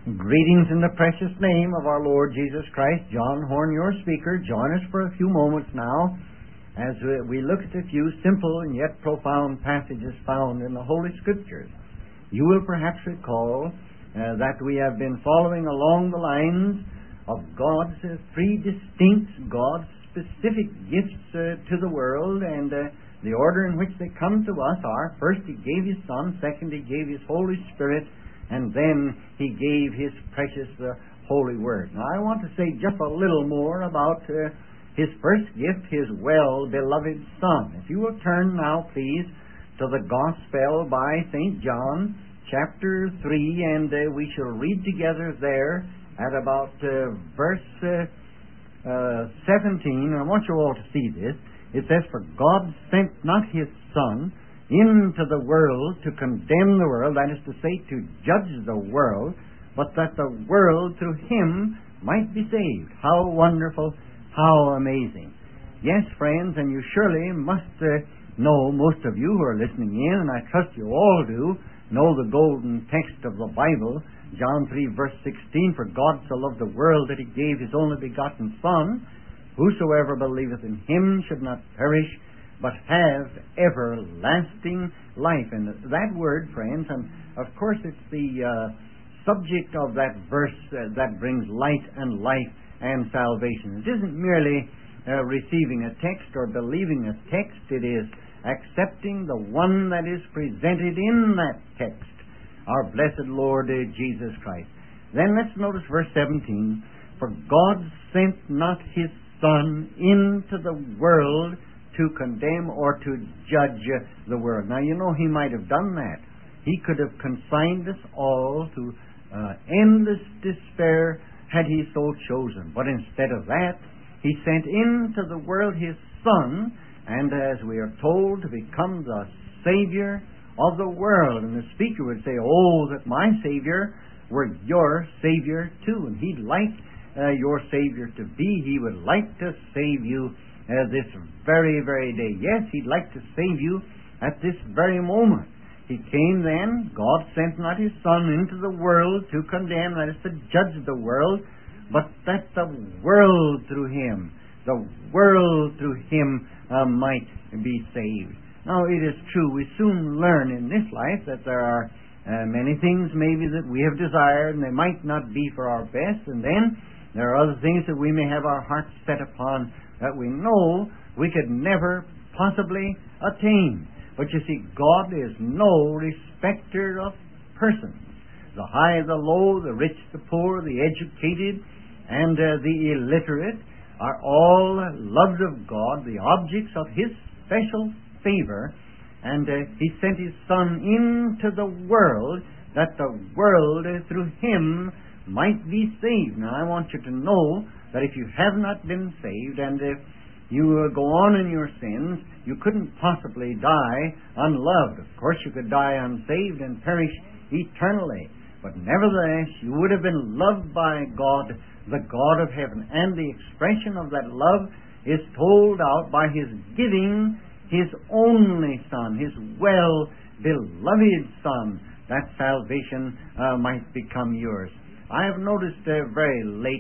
Greetings in the precious name of our Lord Jesus Christ. John Horn, your speaker. Join us for a few moments now as we look at a few simple and yet profound passages found in the Holy Scriptures. You will perhaps recall that we have been following along the lines of God's three distinct, God's specific gifts to the world, and the order in which they come to us are: first, He gave His Son; second, He gave His Holy Spirit; and then He gave His precious Holy Word. Now, I want to say just a little more about His first gift, His well-beloved Son. If you will turn now, please, to the Gospel by St. John, chapter 3, and we shall read together there at about verse 17. I want you all to see this. It says, "For God sent not His Son into the world to condemn the world," that is to say, to judge the world, "but that the world through Him might be saved." How wonderful, how amazing. Yes, friends, and you surely must know, most of you who are listening in, and I trust you all do, know the golden text of the Bible, John 3, verse 16, "For God so loved the world that He gave His only begotten Son, whosoever believeth in Him should not perish, but have everlasting life." And that word, friends, and of course it's the subject of that verse that brings light and life and salvation. It isn't merely receiving a text or believing a text. It is accepting the one that is presented in that text, our blessed Lord Jesus Christ. Then let's notice verse 17. "For God sent not His Son into the world to condemn or to judge the world." Now, you know, He might have done that. He could have consigned us all to endless despair had He so chosen. But instead of that, He sent into the world His Son, and as we are told, to become the Savior of the world. And the speaker would say, "Oh, that my Savior were your Savior too." And He'd like your Savior to be. He would like to save you this very, very day. Yes, He'd like to save you at this very moment. He came then. God sent not His Son into the world to condemn, that is, to judge the world, but that the world through Him might be saved. Now, it is true, we soon learn in this life that there are many things maybe that we have desired, and they might not be for our best, and then there are other things that we may have our hearts set upon that we know we could never possibly attain. But you see, God is no respecter of persons. The high, the low, the rich, the poor, the educated, and the illiterate are all loved of God, the objects of His special favor, and He sent His Son into the world that the world through Him might be saved. Now, I want you to know that if you have not been saved, and if you go on in your sins, you couldn't possibly die unloved. Of course, you could die unsaved and perish eternally, but nevertheless, you would have been loved by God, the God of heaven, and the expression of that love is told out by His giving His only Son, His well-beloved Son, that salvation might become yours. I have noticed very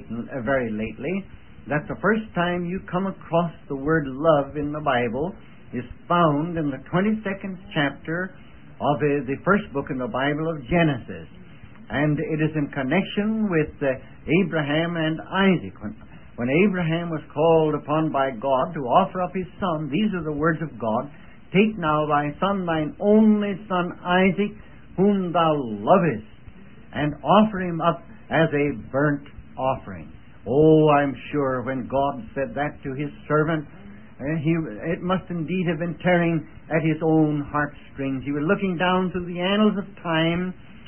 lately that the first time you come across the word love in the Bible is found in the 22nd chapter of the first book in the Bible of Genesis. And it is in connection with Abraham and Isaac. When Abraham was called upon by God to offer up his son, these are the words of God: "Take now thy son, thine only son Isaac, whom thou lovest, and offer him up as a burnt offering." Oh, I'm sure when God said that to His servant, it must indeed have been tearing at his own heartstrings. He was looking down through the annals of time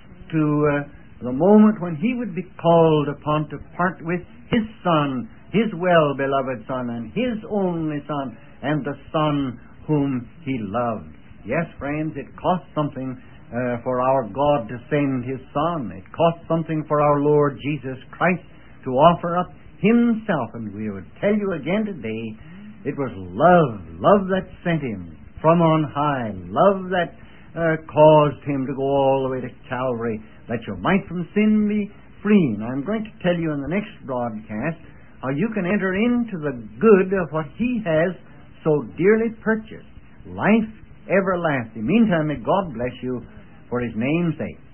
to the moment when he would be called upon to part with his Son, His well-beloved Son, and His only Son, and the Son whom He loved. Yes, friends, it cost something for our God to send His Son. It cost something for our Lord Jesus Christ to offer up Himself. And we would tell you again today, it was love that sent Him from on high, love that caused Him to go all the way to Calvary, that you might from sin be free. And I'm going to tell you in the next broadcast how you can enter into the good of what He has so dearly purchased. Life everlasting. Meantime, may God bless you for His name's sake.